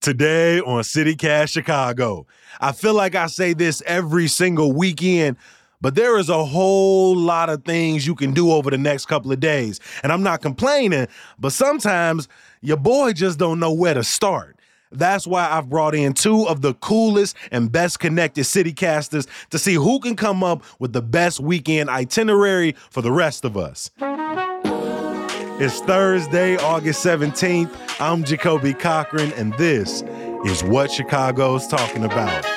Today on CityCast Chicago. I feel like I say this every single weekend, but there is a whole lot of things you can do over the next couple of days. And I'm not complaining, but sometimes your boy just don't know where to start. That's why I've brought in two of the coolest and best connected CityCasters to see who can come up with the best weekend itinerary for the rest of us. It's Thursday, August 17th. I'm Jacoby Cochran, and this is What Chicago's Talking About.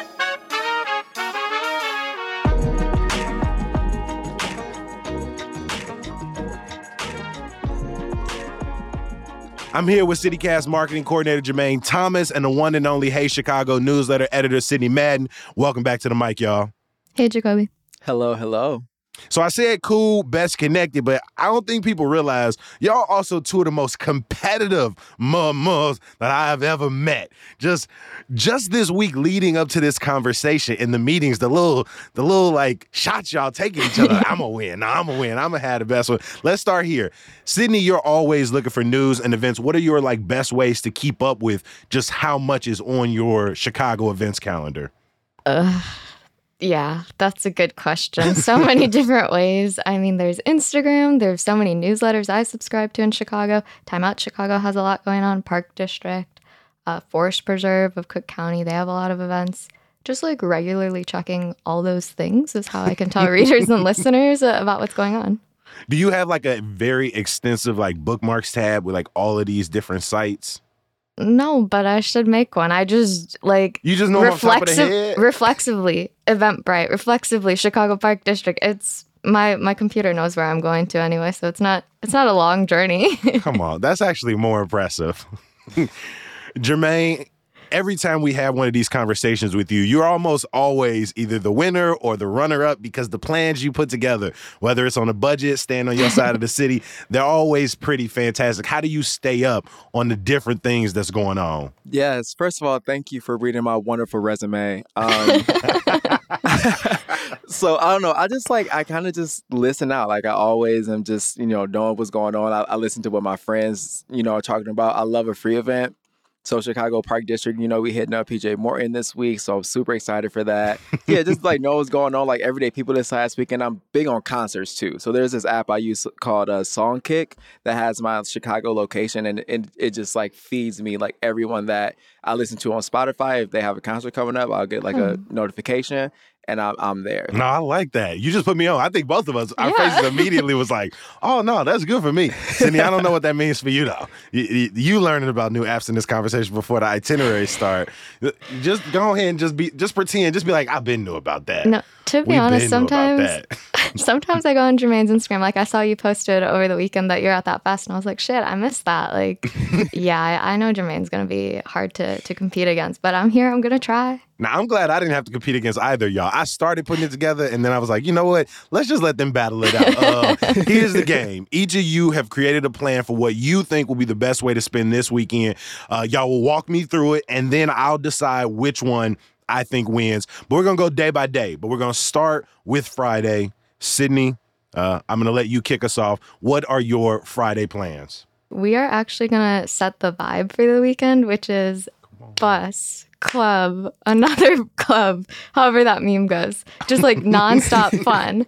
I'm here with CityCast marketing coordinator Jermaine Thomas and the one and only Hey Chicago newsletter editor Sydney Madden. Welcome back to the mic, y'all. Hey, Jacoby. Hello, hello. So I said cool, best connected, but I don't think people realize y'all also two of the most competitive mums that I have ever met. Just this week leading up to this conversation in the meetings, the little like shots y'all taking each other. I'm gonna win. I'm gonna have the best one. Let's start here. Sydney, you're always looking for news and events. What are your best ways to keep up with just how much is on your Chicago events calendar? Yeah, that's a good question. So many different ways. I mean, there's Instagram. There's so many newsletters I subscribe to in Chicago. Time Out Chicago has a lot going on. Park District, Forest Preserve of Cook County, they have a lot of events. Just regularly checking all those things is how I can tell readers and listeners about what's going on. Do you have a very extensive bookmarks tab with all of these different sites? No, but I should make one. I just you just know off the top of the head? Reflexively, Eventbrite, reflexively, Chicago Park District. It's my computer knows where I'm going to anyway, so it's not a long journey. Come on, that's actually more impressive. Jermaine, every time we have one of these conversations with you, you're almost always either the winner or the runner-up because the plans you put together, whether it's on a budget, staying on your side of the city, they're always pretty fantastic. How do you stay up on the different things that's going on? Yes, first of all, thank you for reading my wonderful resume. So I don't know. I kind of just listen out. I always am just, knowing what's going on. I listen to what my friends, are talking about. I love a free event. So Chicago Park District, we hitting up PJ Morton this week, so I'm super excited for that. Yeah, just know what's going on, everyday people this last weekend. I'm big on concerts too. So there's this app I use called Songkick that has my Chicago location, and it just feeds me everyone that I listen to on Spotify. If they have a concert coming up, I'll get a notification. And I'm there. No, I like that. You just put me on. I think both of us, our faces immediately was oh, no, that's good for me. Sydney, I don't know what that means for you, though. You learning about new apps in this conversation before the itinerary start. Just go ahead and just pretend. Just be I've been new about that. No, to be honest, sometimes I go on Jermaine's Instagram. I saw you posted over the weekend that you're at that fest, and I was shit, I missed that. Yeah, I know Jermaine's going to be hard to compete against, but I'm here. I'm going to try. Now, I'm glad I didn't have to compete against either y'all. I started putting it together, and then I was you know what? Let's just let them battle it out. Here's the game. Each of you have created a plan for what you think will be the best way to spend this weekend. Y'all will walk me through it, and then I'll decide which one I think wins. But we're going to go day by day. But we're going to start with Friday. Sydney, I'm going to let you kick us off. What are your Friday plans? We are actually going to set the vibe for the weekend, which is bus, club, another club, however that meme goes. Just nonstop fun,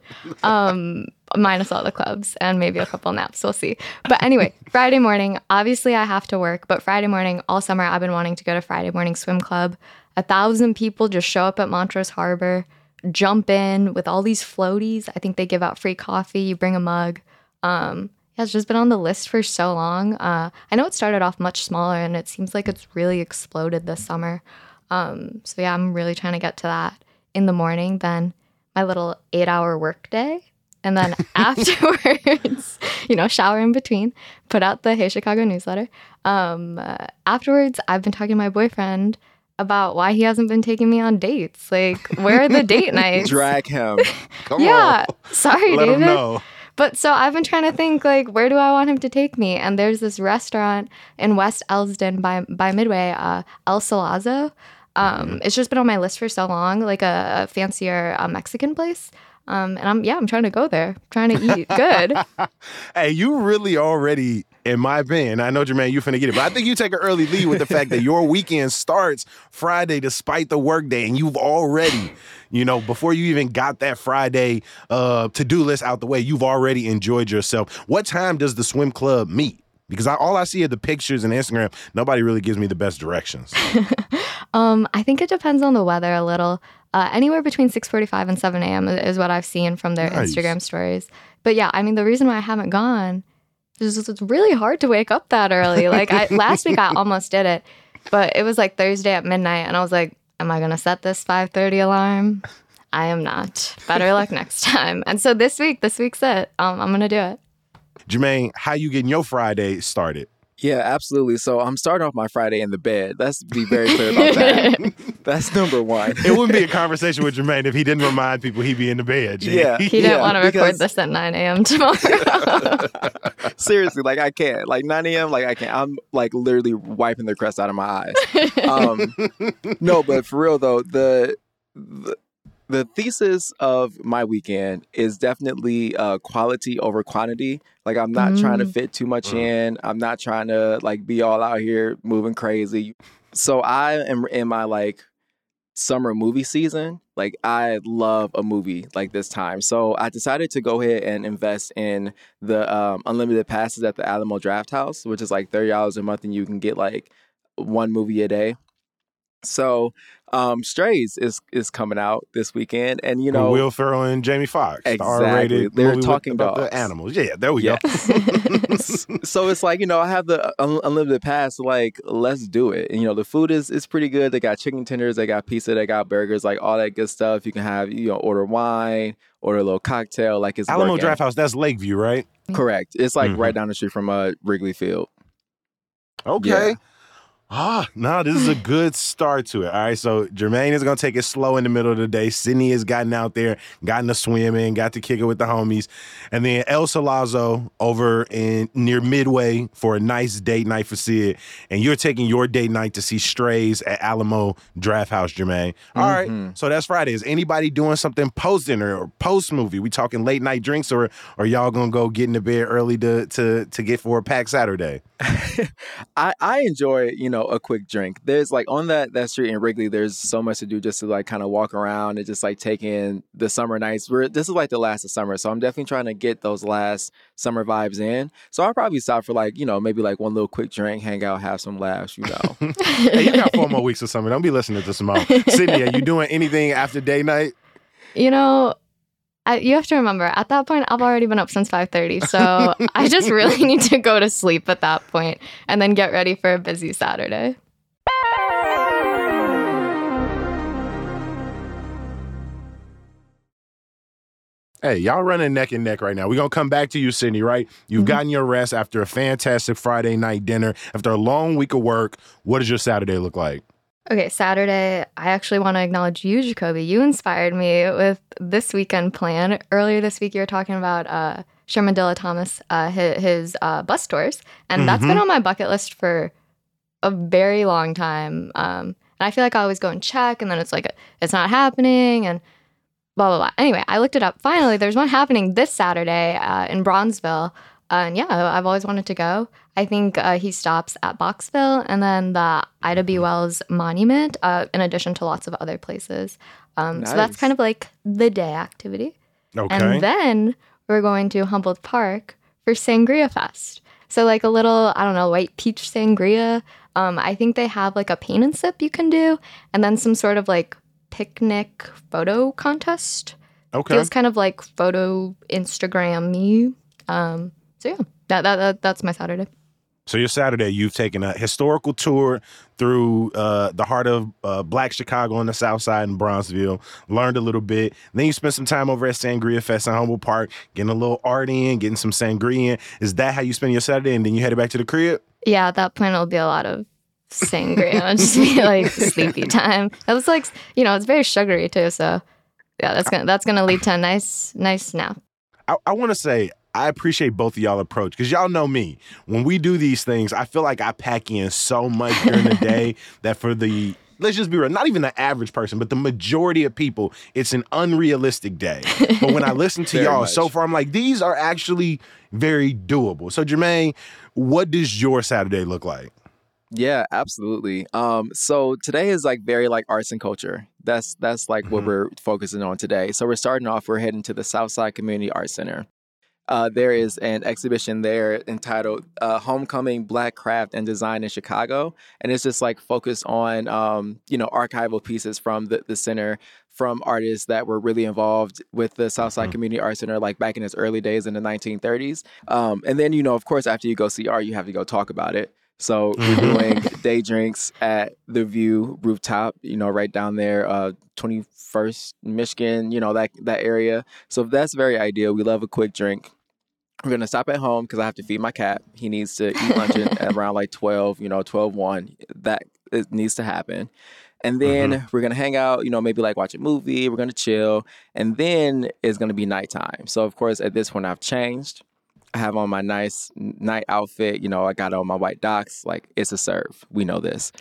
minus all the clubs and maybe a couple naps. We'll see. But anyway, Friday morning, obviously I have to work, but Friday morning, all summer, I've been wanting to go to Friday morning swim club. 1,000 people just show up at Montrose Harbor, jump in with all these floaties. I think they give out free coffee. You bring a mug. It's just been on the list for so long. I know it started off much smaller, and it seems like it's really exploded this summer. So yeah, I'm really trying to get to that in the morning. Then my little 8-hour work day. And then afterwards, shower in between, put out the Hey Chicago newsletter. Afterwards, I've been talking to my boyfriend about why he hasn't been taking me on dates. Where are the date nights? Drag him. Come on. Sorry, Let David. him know. But so I've been trying to think, where do I want him to take me? And there's this restaurant in West Elsden by Midway, El Salazzo. It's just been on my list for so long, a fancier Mexican place. And I'm trying to go there, trying to eat good. Hey, you really already in my opinion. I know, Jermaine, you finna get it, but I think you take an early lead with the fact that your weekend starts Friday despite the workday, and you've already, before you even got that Friday to-do list out the way, you've already enjoyed yourself. What time does the swim club meet? Because all I see are the pictures and Instagram. Nobody really gives me the best directions. I think it depends on the weather a little. Anywhere between 6:45 and 7 a.m. is what I've seen from their Instagram stories. But yeah, I mean, the reason why I haven't gone is it's really hard to wake up that early. Like last week, I almost did it, but it was like Thursday at midnight, and I was like, "Am I gonna set this 5:30 alarm? I am not. Better luck next time." And so this week's it. I'm gonna do it. Jermaine, how you getting your Friday started? Yeah, absolutely. So I'm starting off my Friday in the bed. Let's be very clear about that. That's number one. It wouldn't be a conversation with Jermaine if he didn't remind people he'd be in the bed. G. Yeah. He didn't want to record this at 9 a.m. tomorrow. Seriously, like I can't. Like 9 a.m., like I can't. I'm like literally wiping the crust out of my eyes. No, but for real though, the thesis of my weekend is definitely quality over quantity. Like I'm not trying to fit too much in. I'm not trying to like be all out here moving crazy. So I am in my like summer movie season. Like I love a movie like this time. So I decided to go ahead and invest in the unlimited passes at the Alamo Draft House, which is like $30 a month, and you can get like one movie a day. So Strays is coming out this weekend, and With Will Ferrell and Jamie Foxx. Exactly. The R-rated They're movie talking about dogs. the animals. Yeah, there we go. So it's like, I have the unlimited pass, like, let's do it. And, the food is pretty good. They got chicken tenders, they got pizza, they got burgers, like all that good stuff. You can have, order wine, order a little cocktail, like it's Alamo working. Draft House, that's Lakeview, right? Correct. It's like right down the street from Wrigley Field. Okay. Yeah. This is a good start to it. All right, so Jermaine is going to take it slow in the middle of the day. Sydney has gotten out there, gotten to swim in, got to kick it with the homies. And then El Salazo over near Midway for a nice date night for Sid. And you're taking your date night to see Strays at Alamo Draft House, Jermaine. All right, so that's Friday. Is anybody doing something post-dinner or post-movie? We talking late night drinks, or are y'all going to go get into bed early to get for a packed Saturday? I enjoy, a quick drink. There's like on that street in Wrigley, there's so much to do just to like kind of walk around and just like take in the summer nights. This is like the last of summer, so I'm definitely trying to get those last summer vibes in. So I'll probably stop for like, maybe like one little quick drink, hang out, have some laughs, Hey, you got 4 more weeks of summer. Don't be listening to Simone. Sydney, are you doing anything after day night? You have to remember, at that point, I've already been up since 5:30, so I just really need to go to sleep at that point and then get ready for a busy Saturday. Hey, y'all running neck and neck right now. We're going to come back to you, Sydney, right? You've gotten your rest after a fantastic Friday night dinner. After a long week of work, what does your Saturday look like? Okay, Saturday, I actually want to acknowledge you, Jacoby. You inspired me with this weekend plan. Earlier this week, you were talking about Sherman Dilla Thomas, his bus tours. And that's been on my bucket list for a very long time. And I feel like I always go and check, and then it's like, it's not happening, and blah, blah, blah. Anyway, I looked it up. Finally, there's one happening this Saturday in Bronzeville. And yeah, I've always wanted to go. I think he stops at Boxville and then the Ida B. Wells Monument, in addition to lots of other places. Nice. So that's kind of like the day activity. Okay. And then we're going to Humboldt Park for Sangria Fest. So like a little, I don't know, white peach sangria. I think they have like a paint and sip you can do, and then some sort of like picnic photo contest. Okay. Feels kind of like photo Instagram-y. So yeah, that's my Saturday. So your Saturday, you've taken a historical tour through the heart of Black Chicago on the South Side in Bronzeville, learned a little bit. Then you spent some time over at Sangria Fest in Humboldt Park, getting a little art in, getting some sangria in. Is that how you spend your Saturday, and then you headed back to the crib? Yeah, at that point, it'll be a lot of sangria. It'll just be like sleepy time. It was like, it's very sugary too. So yeah, that's gonna lead to a nice nap. I want to say, I appreciate both of y'all approach, because y'all know me. When we do these things, I feel like I pack in so much during the day that for the let's just be real, not even the average person, but the majority of people, it's an unrealistic day. But when I listen to y'all so far, I'm like, these are actually very doable. So Jermaine, what does your Saturday look like? Yeah, absolutely. So today is like very like arts and culture. That's like what we're focusing on today. So we're starting off, we're heading to the Southside Community Arts Center. There is an exhibition there entitled Homecoming Black Craft and Design in Chicago. And it's just like focused on, archival pieces from the center, from artists that were really involved with the Southside Community Arts Center, like back in its early days in the 1930s. And then, of course, after you go see art, you have to go talk about it. So we're doing day drinks at the View rooftop, right down there, 21st Michigan, that area. So that's very ideal. We love a quick drink. We're going to stop at home because I have to feed my cat. He needs to eat lunch at around like 12, 12:1. That it needs to happen. And then we're going to hang out, maybe like watch a movie. We're going to chill. And then it's going to be nighttime. So, of course, at this point, I've changed. I have on my nice night outfit. I got on my white Docs. Like, it's a serve. We know this.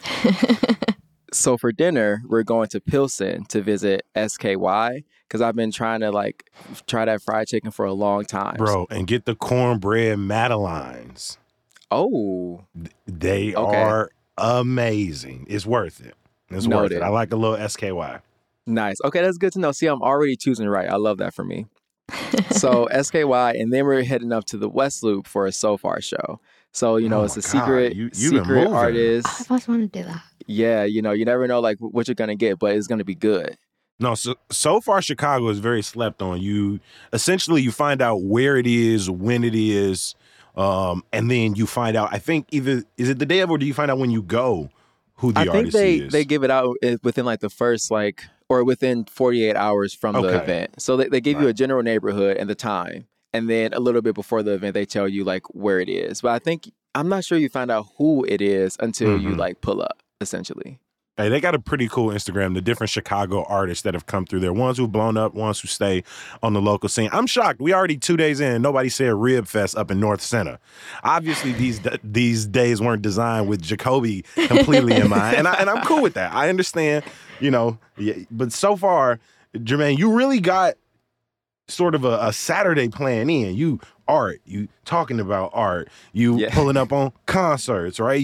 So for dinner, we're going to Pilsen to visit SKY because I've been trying to try that fried chicken for a long time. Bro, and get the cornbread Madeleines. Oh. They are amazing. It's worth it. It's worth it. I like a little SKY. Nice. Okay, that's good to know. See, I'm already choosing right. I love that for me. So SKY, and then we're heading up to the West Loop for a So Far show. So, it's a secret artist. I always want to do that. Yeah, you never know what you're going to get, but it's going to be good. No, so far Chicago is very slept on. You find out where it is, when it is, and then you find out, I think either, is it the day of, or do you find out when you go who the artist is? I think they give it out within the first or within 48 hours from the event. So they give you a general neighborhood and the time. And then a little bit before the event, they tell you where it is. But I'm not sure you find out who it is until you pull up, essentially. Hey, they got a pretty cool Instagram, the different Chicago artists that have come through there. Ones who've blown up, ones who stay on the local scene. I'm shocked. We already 2 days in, nobody said Rib Fest up in North Center. Obviously, these days weren't designed with Jacoby completely in mind. And I'm cool with that. I understand, but so far, Jermaine, you really got sort of a Saturday plan in. You talking about art, pulling up on concerts, right?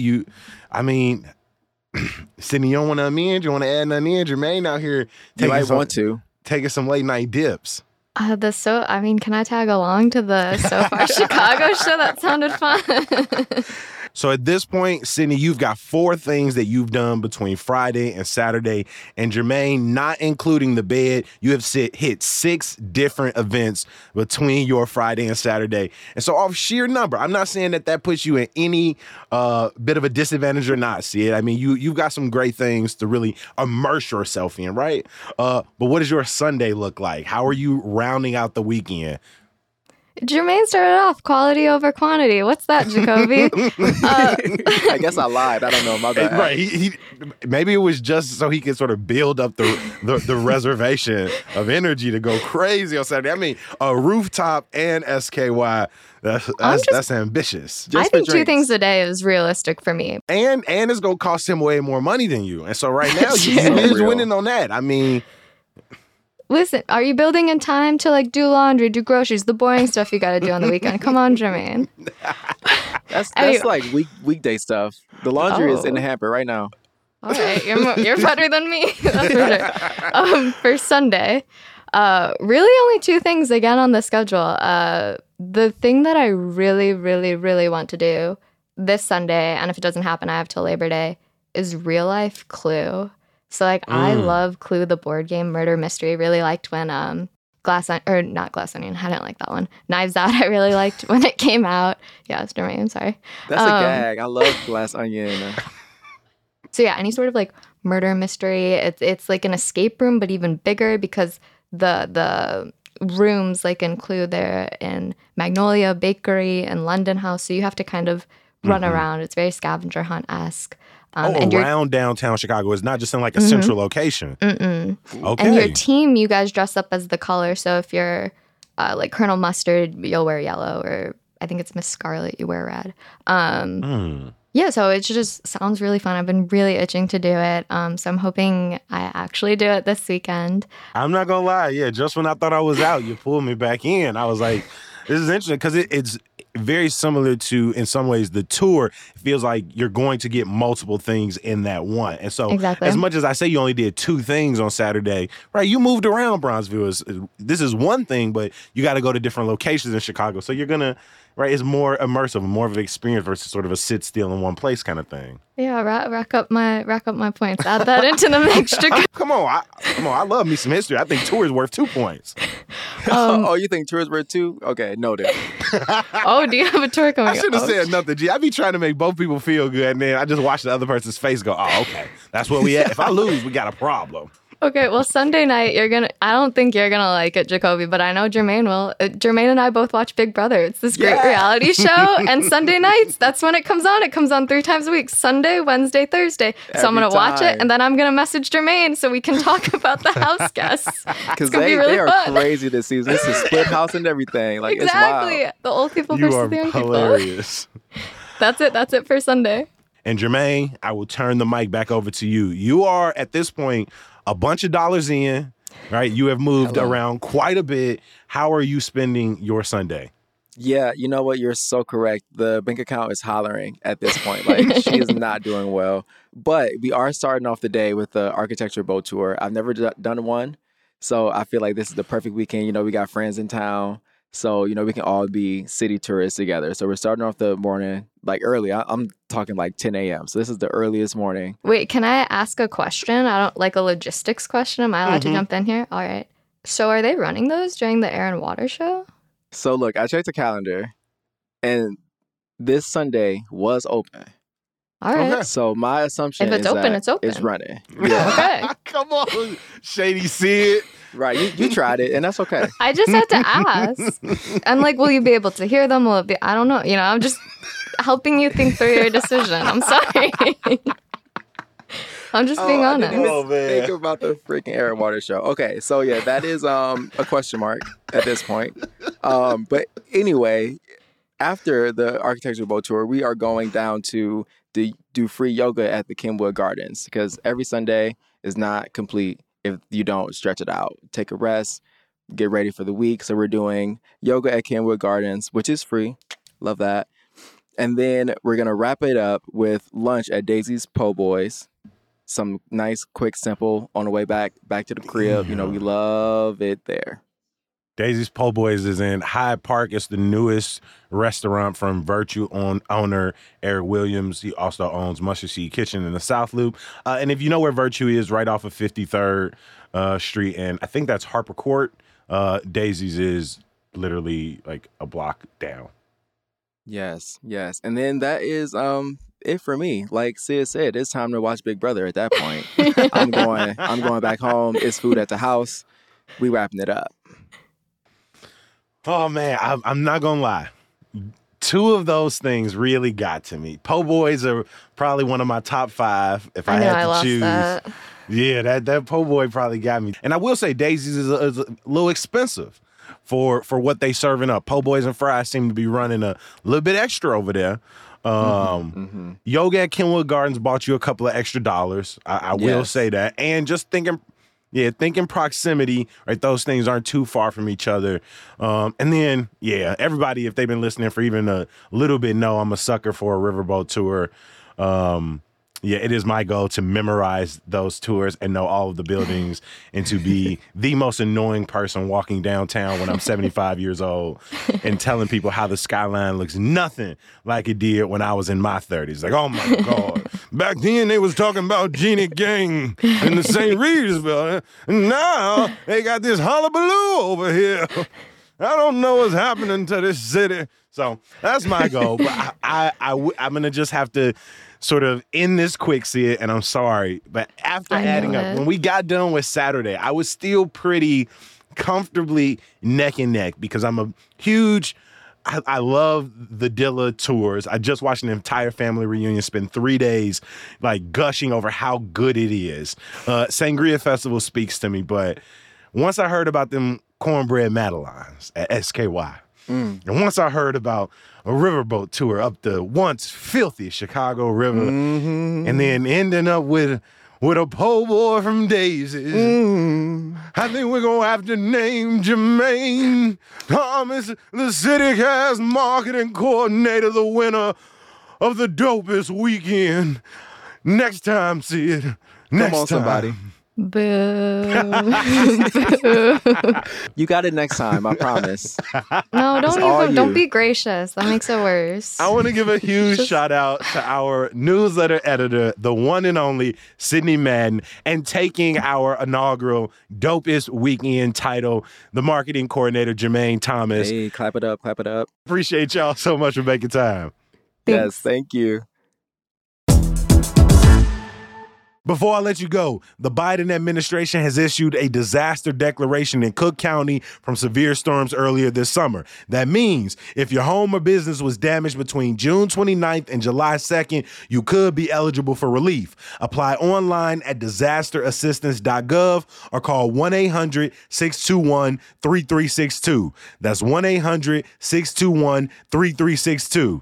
Sydney, you don't want to amend? You want to add nothing in? Jermaine out here taking some late night dips. Can I tag along to the So Far Chicago show? That sounded fun. So at this point, Sydney, you've got 4 things that you've done between Friday and Saturday. And Jermaine, not including the bed, you have hit 6 different events between your Friday and Saturday. And so off sheer number, I'm not saying that puts you in any bit of a disadvantage or not, Sid. I mean, you've got some great things to really immerse yourself in, right? But what does your Sunday look like? How are you rounding out the weekend? Jermaine started off quality over quantity. What's that, Jacoby? I guess I lied. I don't know. My bad. Right. He maybe it was just so he could sort of build up the reservation of energy to go crazy on Saturday. I mean, a rooftop and SKY. That's ambitious. I think 2 things a day is realistic for me. And it's gonna cost him way more money than you. And so right now he is winning on that. I mean, listen, are you building in time to do laundry, do groceries, the boring stuff you got to do on the weekend? Come on, Jermaine. That's weekday stuff. The laundry is in the hamper right now. All right, you're better than me. That's for sure. For Sunday, really only 2 things again on the schedule. The thing that I really, really, really want to do this Sunday, and if it doesn't happen, I have till Labor Day, is real life Clue. So I love Clue, the board game, murder mystery. Really liked when not Glass Onion. I didn't like that one. Knives Out. I really liked when it came out. Yeah, it's Jermaine. I'm sorry. That's a gag. I love Glass Onion. So yeah, any sort of murder mystery. It's like an escape room, but even bigger because the rooms in Clue, they're in Magnolia Bakery and London House. So you have to kind of run around. It's very scavenger hunt-esque. Around downtown Chicago. It's not just in a central location. Mm-mm. Okay. And your team, you guys dress up as the color. So if you're Colonel Mustard, you'll wear yellow, or I think it's Miss Scarlet, you wear red. Yeah, so it just sounds really fun. I've been really itching to do it. So I'm hoping I actually do it this weekend. I'm not gonna lie. Yeah, just when I thought I was out, you pulled me back in. I was like, this is interesting because it's very similar to, in some ways, the tour. It feels like you're going to get multiple things in that one. And so Exactly. as much as I say you only did 2 things on Saturday, right, you moved around Bronzeville. This is one thing, but you got to go to different locations in Chicago. So you're going to, right, it's more immersive, more of an experience versus sort of a sit still in one place kind of thing. Yeah, rack up my points. Add that into the mix. Come on, I love me some history. I think tour is worth 2 points. Oh, you think tours were 2? Okay, noted. Oh, do you have a tour coming up? I should have said nothing, G. I be trying to make both people feel good, and then I just watch the other person's face go, oh, okay, that's where we at. If I lose, we got a problem. Okay, well, Sunday night, I don't think you're going to like it, Jacoby, but I know Jermaine will. Jermaine and I both watch Big Brother. It's this great reality show, and Sunday nights, that's when it comes on. It comes on 3 times a week, Sunday, Wednesday, Thursday. So I'm going to watch it, and then I'm going to message Jermaine so we can talk about the house guests. Because be really they are fun. crazy this season. This is split house and everything. Like, Exactly. it's wild. The old people You versus are the young hilarious. people. That's it for Sunday. And Jermaine, I will turn the mic back over to you. You are, at this point, a bunch of dollars in, right? You have moved around quite a bit. How are you spending your Sunday? Yeah, you know what? You're so correct. The bank account is hollering at this point. Like, she is not doing well. But we are starting off the day with the architecture boat tour. I've never done one. So I feel like this is the perfect weekend. You know, we got friends in town. So, you know, we can all be city tourists together. So we're starting off the morning, like early. I'm talking like 10 a.m. So this is the earliest morning. Wait, can I ask a question? I don't like a logistics question. Am I allowed to jump in here? All right. So are they running those during the Air and Water show? So look, I checked the calendar and this Sunday was open. All right. Okay. So my assumption If it's is open, that it's open. it's running. Yeah. Okay. Come on, Shady Sid. Right. You tried it and that's okay. I just had to ask. I'm like, will you be able to hear them? Will it be? I don't know. You know, I'm just helping you think through your decision. I'm sorry. I'm just being honest. I didn't Oh, even man. think about the freaking Air and Water show. Okay, so yeah, that is a question mark at this point. But anyway, after the architecture boat tour, we are going down to do free yoga at the Kenwood Gardens because every Sunday is not complete if you don't stretch it out. Take a rest, get ready for the week. So we're doing yoga at Kenwood Gardens, which is free. Love that. And then we're going to wrap it up with lunch at Daisy's Po' Boys. Some nice, quick, simple on the way back to the crib. You know, we love it there. Daisy's Po' Boys is in Hyde Park. It's the newest restaurant from Virtue owner Eric Williams. He also owns Mustard Seed Kitchen in the South Loop. And if you know where Virtue is, right off of 53rd Street, and I think that's Harper Court, Daisy's is literally like a block down. Yes. And then that is it for me. Like Sid said, it's time to watch Big Brother at that point. I'm going back home. It's food at the house. We wrapping it up. Oh, man, I'm not going to lie. 2 of those things really got to me. Po' Boys are probably one of my top 5 if I had to choose. That. Yeah, that Po' Boy probably got me. And I will say Daisy's is a little expensive for what they serving up. Po' Boys and fries seem to be running a little bit extra over there. Yoga at Kenwood Gardens bought you a couple of extra dollars. I will say that. And just thinking proximity, right? Those things aren't too far from each other. And then, everybody, if they've been listening for even a little bit, know I'm a sucker for a riverboat tour. It is my goal to memorize those tours and know all of the buildings and to be the most annoying person walking downtown when I'm 75 years old and telling people how the skyline looks nothing like it did when I was in my 30s. Like, oh my God, back then they was talking about Jeannie Gang in the St. Regis building, and now they got this hullabaloo over here. I don't know what's happening to this city. So that's my goal. But I'm going to just have to sort of end this quick, Sid, and I'm sorry. But after adding up, when we got done with Saturday, I was still pretty comfortably neck and neck because I'm a huge... I love the Dilla tours. I just watched an entire family reunion, spend 3 days like gushing over how good it is. Sangria Festival speaks to me, but once I heard about them cornbread Madeleines at SKY, And once I heard about a riverboat tour up the once filthy Chicago River, and then ending up with a po' boy from Daisy's, I think we're gonna have to name Jermaine Thomas the CityCast marketing coordinator, the winner of the dopest weekend. Next time, Sid. Next Come on, somebody. time. Boo. You got it next time, I promise. No, It's all don't you. be gracious. That makes it worse. I want to give a huge shout out to our newsletter editor, the one and only Sydney Madden, and taking our inaugural Dopest Weekend title, the marketing coordinator, Jermaine Thomas. Hey, clap it up, clap it up. Appreciate y'all so much for making time. Yes, thank you. Before I let you go, the Biden administration has issued a disaster declaration in Cook County from severe storms earlier this summer. That means if your home or business was damaged between June 29th and July 2nd, you could be eligible for relief. Apply online at disasterassistance.gov or call 1-800-621-3362. That's 1-800-621-3362.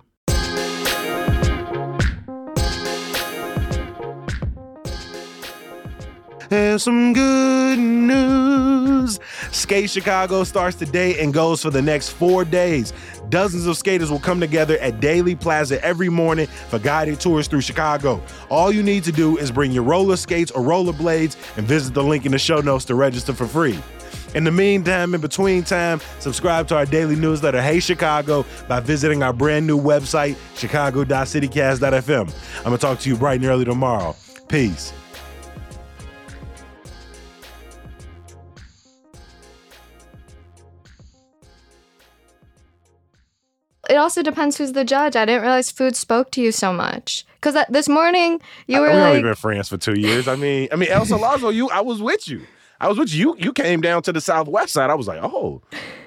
And some good news. Skate Chicago starts today and goes for the next 4 days. Dozens of skaters will come together at Daily Plaza every morning for guided tours through Chicago. All you need to do is bring your roller skates or rollerblades and visit the link in the show notes to register for free. In the meantime, in between time, subscribe to our daily newsletter, Hey Chicago, by visiting our brand new website, chicago.citycast.fm. I'm going to talk to you bright and early tomorrow. Peace. It also depends who's the judge. I didn't realize food spoke to you so much. Because this morning, you were We've like... only been friends for 2 years. I mean, El Salazzo, I was with you. You came down to the Southwest side. I was like, oh,